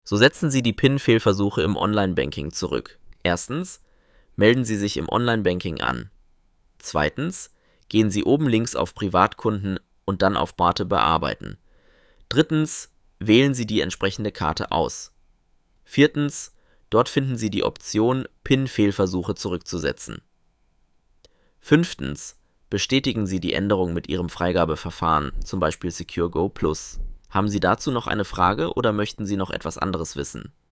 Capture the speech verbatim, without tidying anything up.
So setzen Sie die PIN-Fehlversuche im Online-Banking zurück. Erstens, melden Sie sich im Online-Banking an. Zweitens, gehen Sie oben links auf Privatkunden und dann auf Barte bearbeiten. Drittens, wählen Sie die entsprechende Karte aus. Viertens, dort finden Sie die Option, PIN-Fehlversuche zurückzusetzen. Fünftens, bestätigen Sie die Änderung mit Ihrem Freigabeverfahren, zum Beispiel SecureGo Plus. Haben Sie dazu noch eine Frage oder möchten Sie noch etwas anderes wissen?